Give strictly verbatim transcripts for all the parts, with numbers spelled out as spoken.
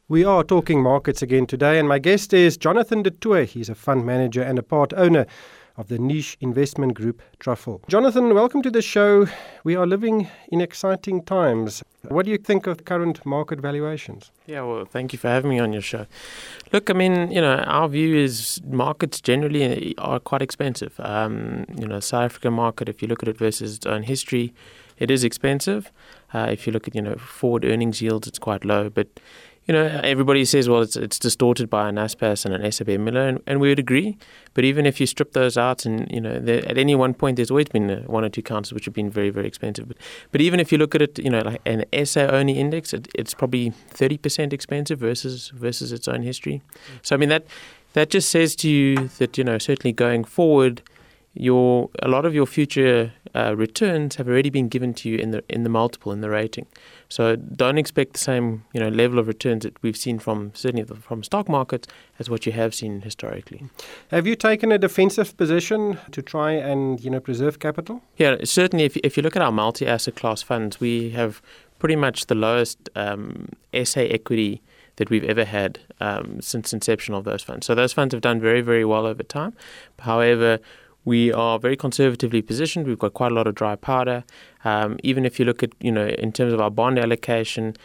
We are talking markets again today, and my guest is Jonathan du Toit. He's a fund manager and a part owner of the niche investment group Truffle. Jonathan, welcome to the show. We are living in exciting times. What do you think of current market valuations? Yeah, well, thank you for having me on your show. Look, I mean, you know, our view is markets generally are quite expensive. Um, you know, South African market, if you look at it versus its own history, it is expensive. Uh, if you look at, you know, forward earnings yields, it's quite low. But, you know, everybody says, well, it's it's distorted by a Naspers and an S and P Miller, and, and we would agree. But even if you strip those out, and, you know, there, at any one point, there's always been one or two counters which have been very, very expensive. But, but even if you look at it, you know, like an S A-only index, it, it's probably thirty percent expensive versus versus its own history. So, I mean, that that just says to you that, you know, certainly going forward, your a lot of your future uh, returns have already been given to you in the in the multiple, in the rating. So don't expect the same, you know, level of returns that we've seen from certainly from stock markets as what you have seen historically. Have you taken a defensive position to try and, you know, preserve capital? Yeah, certainly. If if you look at our multi-asset class funds, we have pretty much the lowest um, S A equity that we've ever had um, since inception of those funds. So those funds have done very, very well over time. However, we are very conservatively positioned. We've got quite a lot of dry powder. Um, even if you look at, you know, in terms of our bond allocation,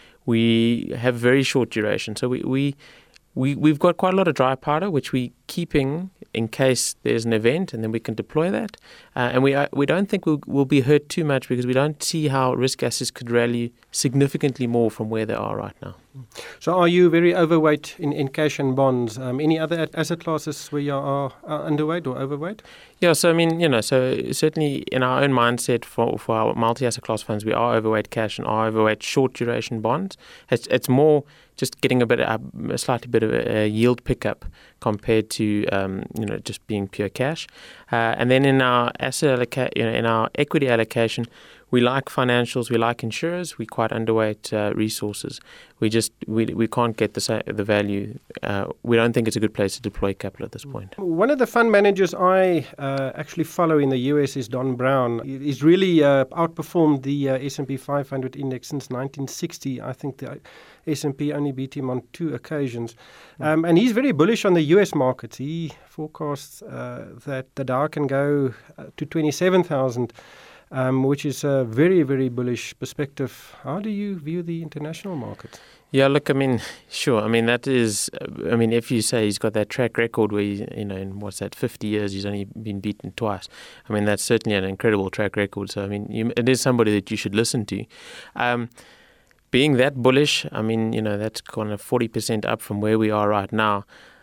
we have very short duration. So we, we, we, we've got quite a lot of dry powder, which we're keeping in case there's an event, and then we can deploy that. Uh, and we are, we don't think we'll, we'll be hurt too much because we don't see how risk assets could rally significantly more from where they are right now. So are you very overweight in, in cash and bonds? Um, any other asset classes where you are, are underweight or overweight? Yeah, so I mean, you know, so certainly in our own mindset for, for our multi-asset class funds, we are overweight cash and are overweight short duration bonds. It's, it's more just getting a bit, a, a slightly bit of a, a yield pickup compared to, um, you know, just being pure cash. Uh, and then in our asset alloca- you know, in our equity allocation, we like financials, we like insurers, we're quite underweight uh, resources. We just we we can't get the the value. Uh, we don't think it's a good place to deploy capital at this point. One of the fund managers I uh, actually follow in the U S is Don Brown. He's really uh, outperformed the uh, S and P five hundred index since nineteen sixty. I think the S and P only beat him on two occasions. Um, and he's very bullish on the U S markets. He forecasts uh, that the Dow can go uh, to twenty-seven thousand. Um, which is a very, very bullish perspective. How do you view the international market? Yeah, look, I mean, sure. I mean, that is, I mean, if you say he's got that track record where, he, you know, in what's that, fifty years, he's only been beaten twice. I mean, that's certainly an incredible track record. So, I mean, you, it is somebody that you should listen to. Um, being that bullish, I mean, you know, that's kind of forty percent up from where we are right now.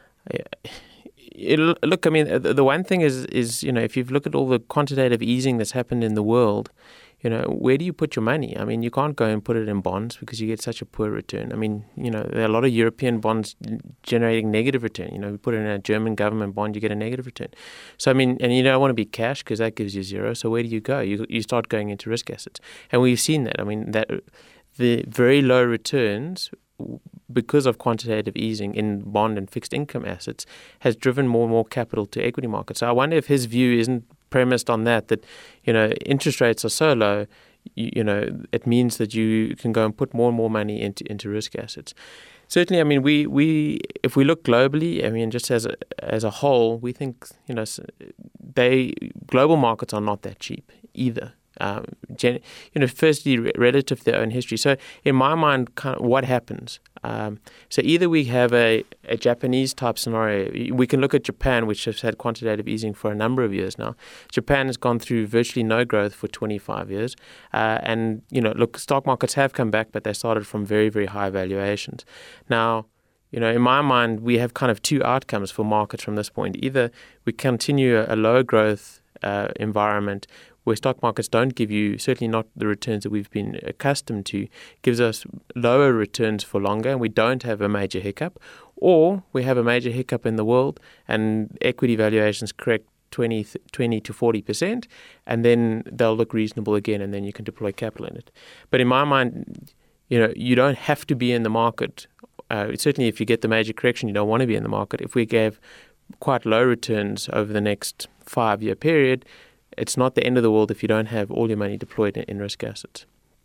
It, look, I mean, the, the one thing is, is, you know, if you've looked at all the quantitative easing that's happened in the world, you know, where do you put your money? I mean, you can't go and put it in bonds because you get such a poor return. I mean, you know, there are a lot of European bonds generating negative return. You know, you put it in a German government bond, you get a negative return. So, I mean, and you don't want to be cash because that gives you zero. So where do you go? You you start going into risk assets. And we've seen that. I mean, that the very low returns because of quantitative easing in bond and fixed income assets has driven more and more capital to equity markets. So I wonder if his view isn't premised on that, that, you know, interest rates are so low, you, you know, it means that you can go and put more and more money into, into risk assets. Certainly, I mean, we, we if we look globally, I mean, just as a, as a whole, we think, you know, they global markets are not that cheap either. Um, gen, you know, firstly, re- relative to their own history. So in my mind, kind of what happens? Um, so either we have a, a Japanese type scenario. We can look at Japan, which has had quantitative easing for a number of years now. Japan has gone through virtually no growth for twenty-five years. Uh, and, you know, look, stock markets have come back, but they started from very, very high valuations. Now, you know, in my mind, we have kind of two outcomes for markets from this point. Either we continue a, a low growth uh, environment where stock markets don't give you, certainly not the returns that we've been accustomed to, gives us lower returns for longer and we don't have a major hiccup, or we have a major hiccup in the world and equity valuations correct twenty, twenty to forty percent, and then they'll look reasonable again and then you can deploy capital in it. But in my mind, you know, you don't have to be in the market. Uh, certainly if you get the major correction, you don't want to be in the market. If we gave quite low returns over the next five-year period, it's not the end of the world if you don't have all your money deployed in, in risk assets.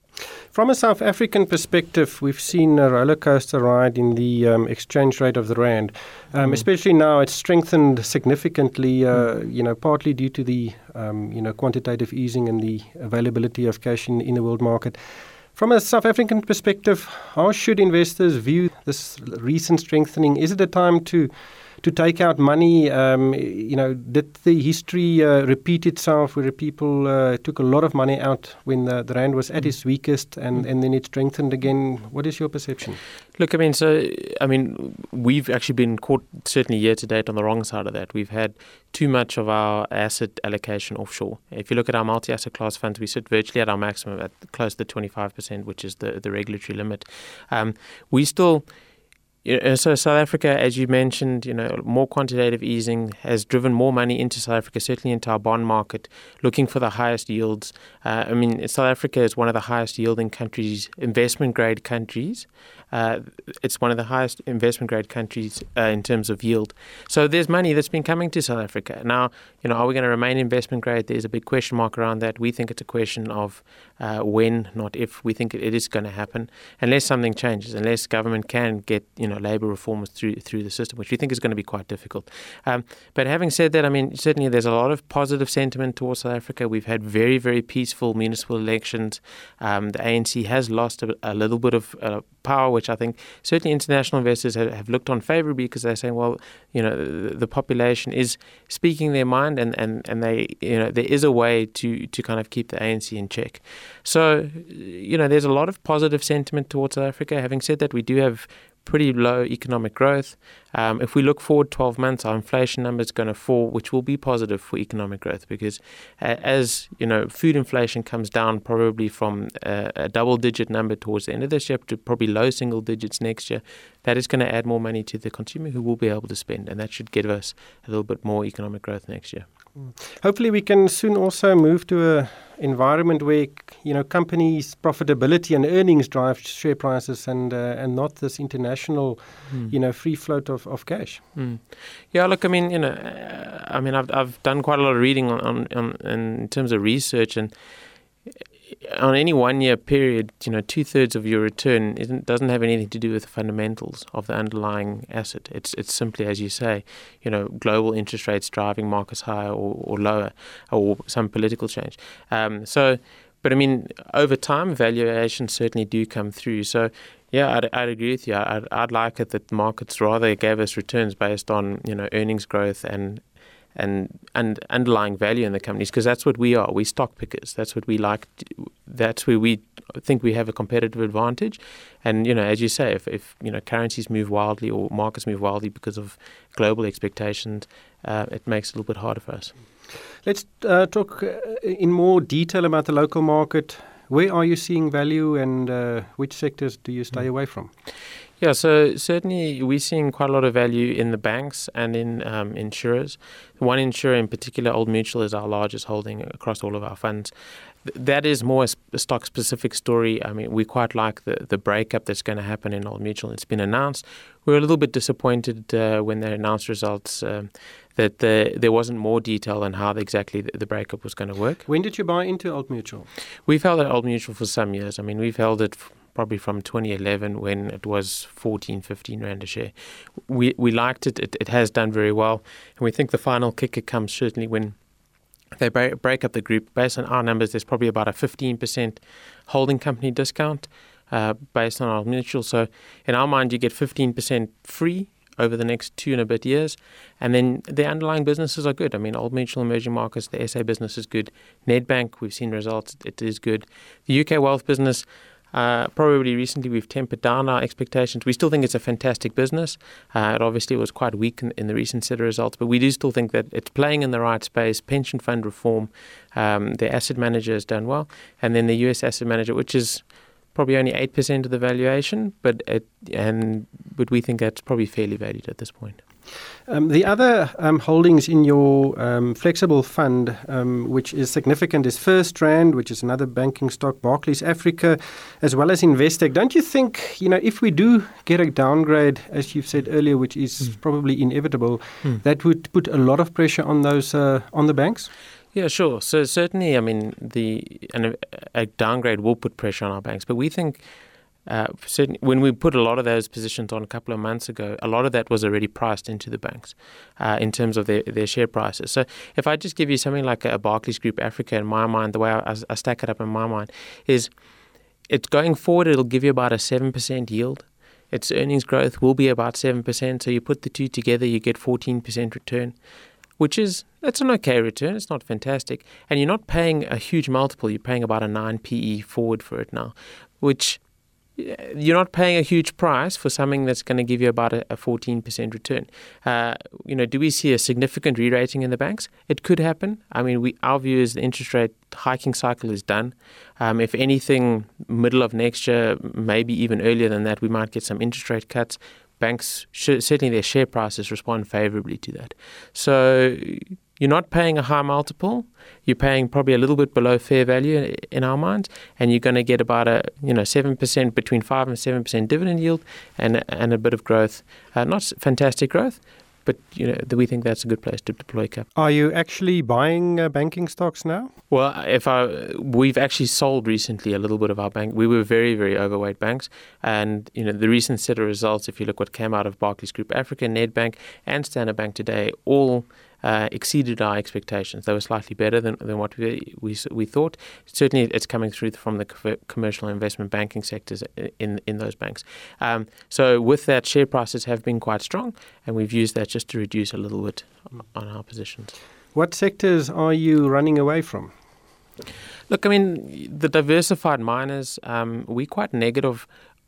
From a South African perspective, we've seen a roller coaster ride in the um, exchange rate of the rand, um, mm. especially now it's strengthened significantly, uh, mm. you know, partly due to the, um, you know, quantitative easing and the availability of cash in, in the world market. From a South African perspective, how should investors view this recent strengthening? Is it a time to to take out money? Um, you know, did the history uh, repeat itself where people uh, took a lot of money out when the, the rand was at its weakest and, and then it strengthened again? What is your perception? Look, I mean, so, I mean, we've actually been caught certainly year to date on the wrong side of that. We've had too much of our asset allocation offshore. If you look at our multi-asset class funds, we sit virtually at our maximum at close to twenty-five percent, which is the, the regulatory limit. Um, we still... So South Africa, as you mentioned, you know, more quantitative easing has driven more money into South Africa, certainly into our bond market, looking for the highest yields. Uh, I mean, South Africa is one of the highest yielding countries, investment grade countries. Uh, it's one of the highest investment grade countries uh, in terms of yield. So there's money that's been coming to South Africa. Now, you know, are we going to remain investment grade? There's a big question mark around that. We think it's a question of uh, when, not if. We think it is going to happen, unless something changes, unless government can get, you know, labour reforms through through the system, which we think is going to be quite difficult. Um, but having said that, I mean, certainly there's a lot of positive sentiment towards South Africa. We've had very, very peaceful municipal elections. Um, the A N C has lost a, a little bit of uh, power, which I think certainly international investors have, have looked on favourably because they're saying, well, you know, the, the population is speaking their mind, and, and, and they, you know, there is a way to, to kind of keep the A N C in check. So, you know, there's a lot of positive sentiment towards South Africa. Having said that, we do have pretty low economic growth. Um, if we look forward twelve months, our inflation number is going to fall, which will be positive for economic growth because uh, as, you know, food inflation comes down probably from a, a double-digit number towards the end of this year to probably low single digits next year, that is going to add more money to the consumer who will be able to spend, and that should give us a little bit more economic growth next year. Hopefully we can soon also move to a environment where, you know, companies' profitability and earnings drive share prices and uh, and not this international, mm. you know, free float of, of cash. Mm. Yeah, look, I mean, you know, uh, I mean, I've I've done quite a lot of reading on, on, on in terms of research, and on any one-year period, you know, two-thirds of your return isn't doesn't have anything to do with the fundamentals of the underlying asset. It's it's simply, as you say, you know, global interest rates driving markets higher or, or lower, or some political change. Um, so, but I mean, over time, valuations certainly do come through. So, yeah, I'd, I'd agree with you. I'd, I'd like it that markets rather gave us returns based on, you know, earnings growth and and and underlying value in the companies, because that's what we are. We stock pickers. That's what we like. To, that's where we think we have a competitive advantage. And, you know, as you say, if, if you know, currencies move wildly or markets move wildly because of global expectations, uh, it makes it a little bit harder for us. Let's uh, talk in more detail about the local market. Where are you seeing value, and uh, which sectors do you stay mm. away from? Yeah, so certainly we're seeing quite a lot of value in the banks and in um, insurers. One insurer in particular, Old Mutual, is our largest holding across all of our funds. Th- that is more a stock-specific story. I mean, we quite like the, the breakup that's going to happen in Old Mutual. It's been announced. We were a little bit disappointed uh, when they announced results um, that the, there wasn't more detail on how exactly the, the breakup was going to work. When did you buy into Old Mutual? We've held at Old Mutual for some years. I mean, we've held it f- probably from twenty eleven when it was fourteen, fifteen rand a share. We we liked it. it. It has done very well. And we think the final kicker comes certainly when they break, break up the group. Based on our numbers, there's probably about a fifteen percent holding company discount uh, based on Old Mutual. So in our mind, you get fifteen percent free over the next two and a bit years. And then the underlying businesses are good. I mean, Old Mutual Emerging Markets, the S A business is good. Nedbank, we've seen results. It is good. The U K wealth business, Uh, probably recently we've tempered down our expectations. We still think it's a fantastic business. Uh, it obviously was quite weak in, in the recent set of results, but we do still think that it's playing in the right space. Pension fund reform, um, the asset manager has done well, and then the U S asset manager, which is probably only eight percent of the valuation, but it, and but we think that's probably fairly valued at this point. Um, the other um, holdings in your um, flexible fund, um, which is significant, is FirstRand, which is another banking stock, Barclays Africa, as well as Investec. Don't you think, you know, if we do get a downgrade, as you've said earlier, which is mm. probably inevitable, mm. that would put a lot of pressure on those uh, on the banks? Yeah, sure. So certainly, I mean, the and a downgrade will put pressure on our banks, but we think uh, certainly when we put a lot of those positions on a couple of months ago, a lot of that was already priced into the banks uh, in terms of their, their share prices. So if I just give you something like a Barclays Group Africa, in my mind, the way I, I stack it up in my mind is it's going forward, it'll give you about a seven percent yield. Its earnings growth will be about seven percent. So you put the two together, you get fourteen percent return, which is, it's an okay return. It's not fantastic. And you're not paying a huge multiple. You're paying about a nine P E forward for it now, which you're not paying a huge price for something that's going to give you about a, a fourteen percent return. Uh, you know, do we see a significant re-rating in the banks? It could happen. I mean, we our view is the interest rate hiking cycle is done. Um, if anything, middle of next year, maybe even earlier than that, we might get some interest rate cuts. Banks, should, certainly their share prices respond favorably to that. So you're not paying a high multiple. You're paying probably a little bit below fair value in our minds, and you're going to get about a you know seven percent, between five and seven percent dividend yield, and and a bit of growth. Uh, not fantastic growth, but you know we think that's a good place to deploy capital. Are you actually buying uh, banking stocks now? Well, if I we've actually sold recently a little bit of our bank. We were very very overweight banks, and you know the recent set of results. If you look what came out of Barclays Group Africa, Nedbank, and Standard Bank today, all Uh, exceeded our expectations. They were slightly better than, than what we, we we thought. Certainly, it's coming through from the co- commercial and investment banking sectors in in those banks. Um, so with that, share prices have been quite strong, and we've used that just to reduce a little bit on our positions. What sectors are you running away from? Look, I mean, the diversified miners, um, we're quite negative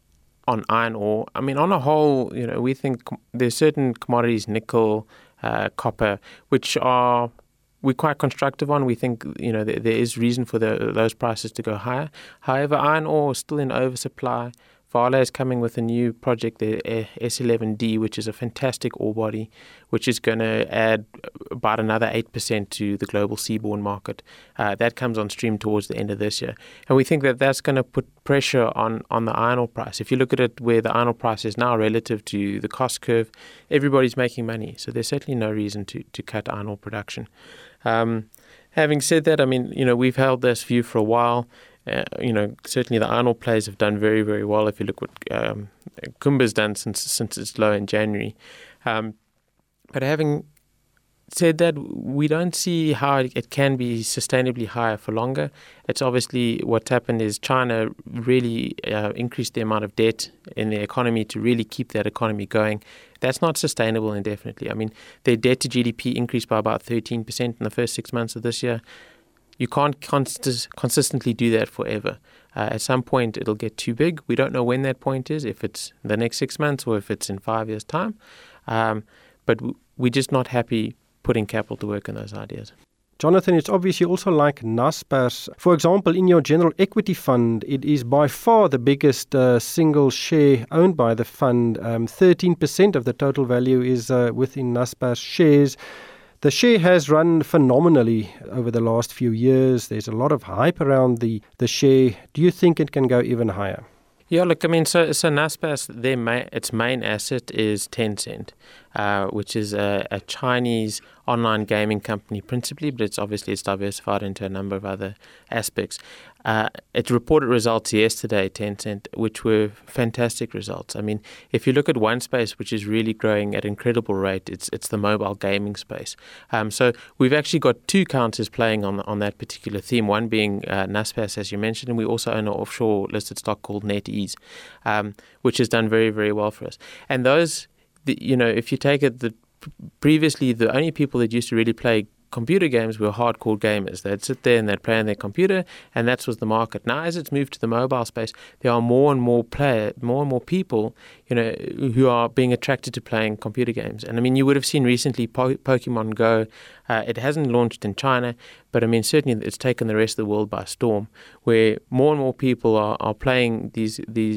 on iron ore. I mean, on a whole, you know, we think com- there's certain commodities, nickel, Uh, copper, which are we're quite constructive on. We think you know th- there is reason for the, those prices to go higher. However, iron ore is still in oversupply. Vale is coming with a new project, the S eleven D, which is a fantastic ore body, which is going to add about another eight percent to the global seaborne market. Uh, that comes on stream towards the end of this year. And we think that that's going to put pressure on, on the iron ore price. If you look at it where the iron ore price is now relative to the cost curve, everybody's making money. So there's certainly no reason to, to cut iron ore production. Um, having said that, I mean, you know, we've held this view for a while. Uh, you know, certainly the iron ore plays have done very, very well. If you look what um, Kumba's done since since its low in January. Um, but having said that, we don't see how it can be sustainably higher for longer. It's obviously what's happened is China really uh, increased the amount of debt in the economy to really keep that economy going. That's not sustainable indefinitely. I mean, their debt to G D P increased by about thirteen percent in the first six months of this year. You can't const- consistently do that forever. Uh, at some point, it'll get too big. We don't know when that point is, if it's the next six months or if it's in five years' time. Um, but w- we're just not happy putting capital to work on those ideas. Jonathan, it's obviously also like Naspers. For example, in your general equity fund, it is by far the biggest uh, single share owned by the fund. Um, thirteen percent of the total value is uh, within Naspers shares. The share has run phenomenally over the last few years. There's a lot of hype around the, the share. Do you think it can go even higher? Yeah, look, I mean, so so Naspers, their main, its main asset is Tencent, uh, which is a, a Chinese online gaming company principally, but it's obviously it's diversified into a number of other aspects. Uh, it reported results yesterday, Tencent, which were fantastic results. I mean, if you look at one space which is really growing at an incredible rate, it's it's the mobile gaming space. Um, so we've actually got two counters playing on on that particular theme. One being uh, Naspers, as you mentioned, and we also own an offshore listed stock called NetEase, um, which has done very very well for us. And those, the, you know, if you take it, the previously the only people that used to really play computer games were hardcore gamers. They'd sit there and they'd play on their computer, and that was the market. Now, as it's moved to the mobile space, there are more and more player, more and more people, you know, who are being attracted to playing computer games. And I mean, you would have seen recently po- Pokemon Go. Uh, it hasn't launched in China, but I mean, certainly it's taken the rest of the world by storm, where more and more people are, are playing these these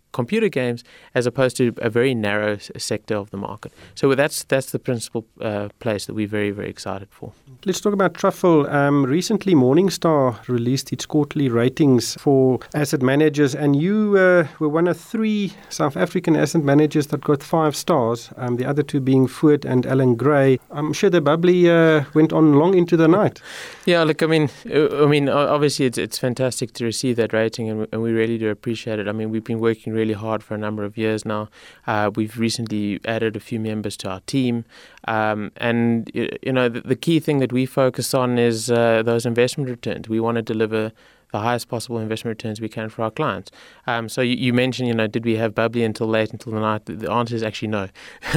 computer games as opposed to a very narrow s- sector of the market. So that's that's the principal uh, place that we're very, very excited for. Let's talk about Truffle. Um, recently, Morningstar released its quarterly ratings for asset managers, and you uh, were one of three South African asset managers that got five stars, um, the other two being Foord and Alan Gray. I'm sure the bubbly uh, went on long into the night. Yeah, look, I mean, uh, I mean, o- obviously it's it's fantastic to receive that rating, and we, and we really do appreciate it. I mean, we've been working really hard for a number of years now. Uh, we've recently added a few members to our team, um, and y- you know, the, the key thing that we focus on is uh, those investment returns. We want to deliver the highest possible investment returns we can for our clients. Um, so you, you mentioned, you know, did we have bubbly until late, until the night? The answer is actually no.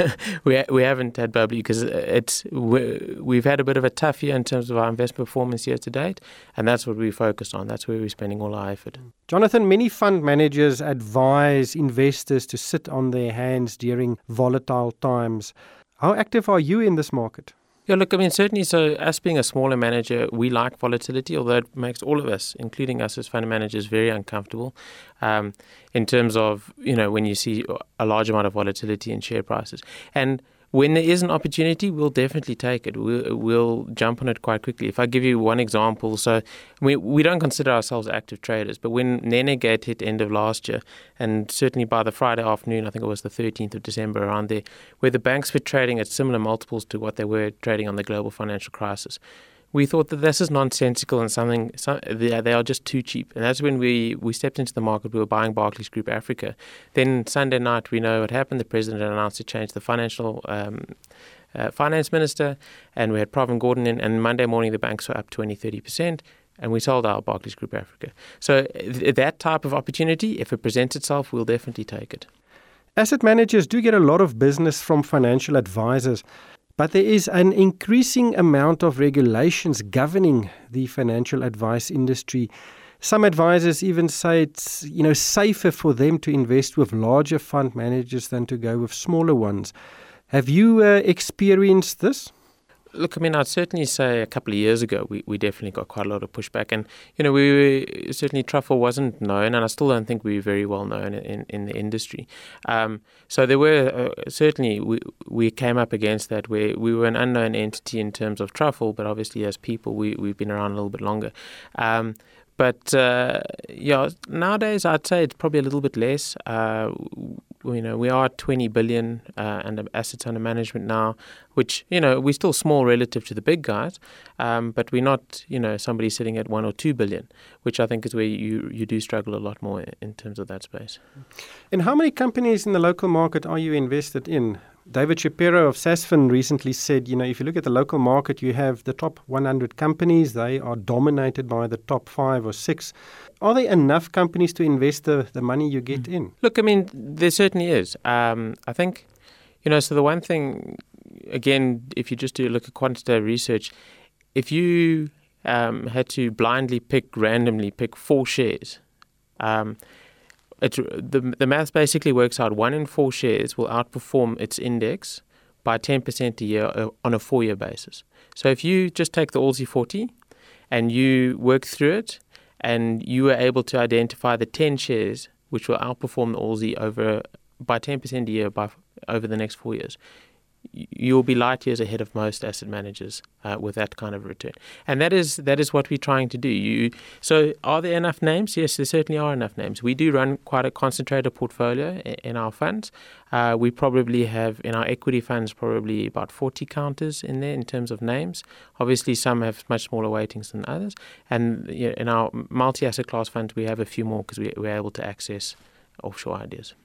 we ha- we haven't had bubbly because it's we, we've had a bit of a tough year in terms of our investment performance year to date, and that's what we focused on. That's where we're spending all our effort. Jonathan, many fund managers advise investors to sit on their hands during volatile times. How active are you in this market? Yeah, look, I mean, certainly, so us being a smaller manager, we like volatility, although it makes all of us, including us as fund managers, very uncomfortable um, in terms of, you know, when you see a large amount of volatility in share prices. And when there is an opportunity, we'll definitely take it. We'll, we'll jump on it quite quickly. If I give you one example, so we we don't consider ourselves active traders, but when Nenegate hit end of last year, and certainly by the Friday afternoon, I think it was the thirteenth of December, around there, where the banks were trading at similar multiples to what they were trading on the global financial crisis, we thought that this is nonsensical and something, some, they, they are just too cheap. And that's when we, we stepped into the market. We were buying Barclays Group Africa. Then Sunday night, we know what happened. The president announced to change the financial um, uh, finance minister, and we had Pravin Gordhan in. And Monday morning, the banks were up twenty, thirty percent. And we sold our Barclays Group Africa. So th- that type of opportunity, if it presents itself, we'll definitely take it. Asset managers do get a lot of business from financial advisors. But there is an increasing amount of regulations governing the financial advice industry. Some advisors even say it's, you know, safer for them to invest with larger fund managers than to go with smaller ones. Have you uh, experienced this? Look, I mean, I'd certainly say a couple of years ago, we, we definitely got quite a lot of pushback. And, you know, we were, certainly Truffle wasn't known, and I still don't think we were very well known in, in the industry. Um, so there were, uh, certainly, we, we came up against that where we were an unknown entity in terms of Truffle, but obviously as people, we, we've been around a little bit longer. Um, But, uh, yeah, nowadays I'd say it's probably a little bit less. Uh, you know, we are twenty billion uh, and assets under management now, which, you know, we're still small relative to the big guys, um, but we're not, you know, somebody sitting at one or two billion, which I think is where you, you do struggle a lot more in terms of that space. And how many companies in the local market are you invested in? David Shapiro of Sasfin recently said, you know, if you look at the local market, you have the top one hundred companies. They are dominated by the top five or six. Are there enough companies to invest the, the money you get mm. in? Look, I mean, there certainly is. Um, I think, you know, so the one thing, again, if you just do look at quantitative research, if you um, had to blindly pick, randomly pick four shares, um, It, the, the maths basically works out one in four shares will outperform its index by ten percent a year on a four-year basis. So if you just take the A L S I forty and you work through it and you were able to identify the ten shares which will outperform the A L S I over by ten percent a year by, over the next four years, you'll be light years ahead of most asset managers uh, with that kind of return. And that is that is what we're trying to do. You, so are there enough names? Yes, there certainly are enough names. We do run quite a concentrated portfolio in, in our funds. Uh, we probably have, in our equity funds, probably about forty counters in there in terms of names. Obviously, some have much smaller weightings than others. And you know, in our multi-asset class funds, we have a few more because we, we're able to access offshore ideas.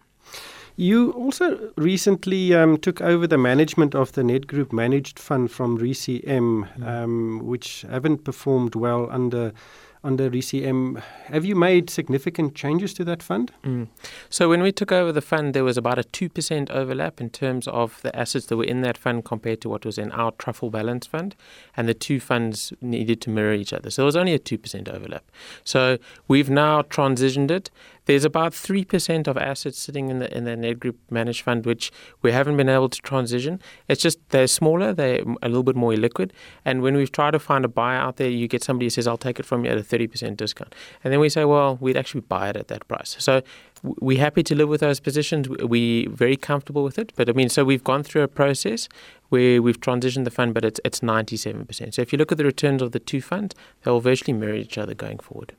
You also recently um, took over the management of the Nedgroup managed fund from R C M, mm. um, which haven't performed well under under R C M. Have you made significant changes to that fund? Mm. So when we took over the fund, there was about a two percent overlap in terms of the assets that were in that fund compared to what was in our Truffle Balance Fund, and the two funds needed to mirror each other. So there was only a two percent overlap. So we've now transitioned it. There's about three percent of assets sitting in the in the Nedgroup managed fund, which we haven't been able to transition. It's just they're smaller, they're a little bit more illiquid. And when we've tried to find a buyer out there, you get somebody who says, I'll take it from you at a thirty percent discount. And then we say, well, we'd actually buy it at that price. So we're happy to live with those positions. We're very comfortable with it. But I mean, so we've gone through a process where we've transitioned the fund, but it's it's ninety-seven percent. So if you look at the returns of the two funds, they'll virtually mirror each other going forward.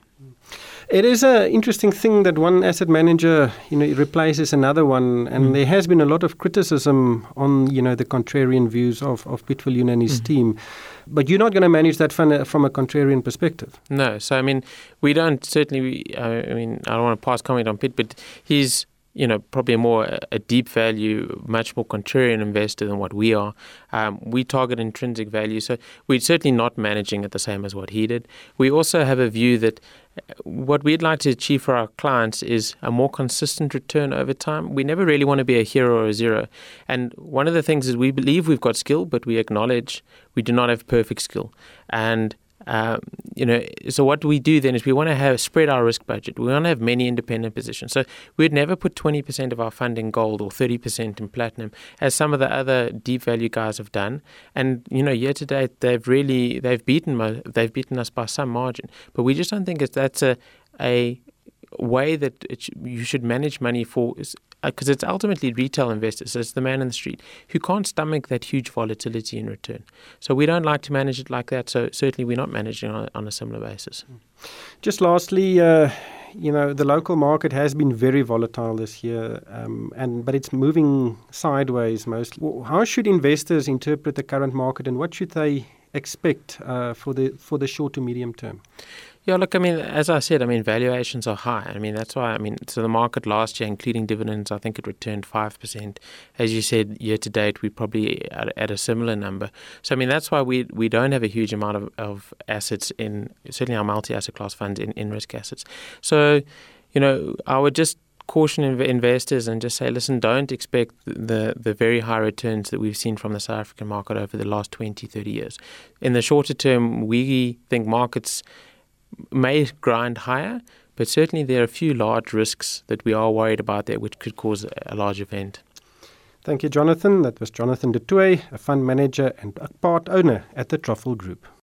It is an interesting thing that one asset manager, you know, replaces another one, and mm. there has been a lot of criticism on, you know, the contrarian views of, of Piet Viljoen and his mm. team. But you're not going to manage that fund from a contrarian perspective. No. So, I mean, we don't certainly, uh, I mean, I don't want to pass comment on Piet, but he's, you know, probably a more a deep value, much more contrarian investor than what we are. Um, we target intrinsic value, so we're certainly not managing it the same as what he did. We also have a view that what we'd like to achieve for our clients is a more consistent return over time. We never really want to be a hero or a zero. And one of the things is we believe we've got skill, but we acknowledge we do not have perfect skill. And Um, you know, so what we do then is we want to have spread our risk budget. We want to have many independent positions. So we'd never put twenty percent of our fund in gold or thirty percent in platinum, as some of the other deep value guys have done. And you know, year to date, they've really they've beaten they've beaten us by some margin. But we just don't think it's, that's a a way that it sh- you should manage money for. Because uh, it's ultimately retail investors, so it's the man in the street, who can't stomach that huge volatility in return. So we don't like to manage it like that, so certainly we're not managing on a, on a similar basis. Just lastly, uh, you know, the local market has been very volatile this year, um, and but it's moving sideways mostly. How should investors interpret the current market, and what should they expect uh, for the for the short to medium term? Yeah, look, I mean, as I said, I mean, valuations are high. I mean, that's why, I mean, so the market last year, including dividends, I think it returned five percent. As you said, year to date, we're probably at, at a similar number. So, I mean, that's why we we don't have a huge amount of, of assets in, certainly our multi-asset class funds, in, in risk assets. So, you know, I would just caution inv- investors and just say, listen, don't expect the, the very high returns that we've seen from the South African market over the last twenty, thirty years. In the shorter term, we think markets may grind higher, but certainly there are a few large risks that we are worried about there which could cause a large event. Thank you, Jonathan. That was Jonathan du Toit, a fund manager and a part owner at the Truffle Group.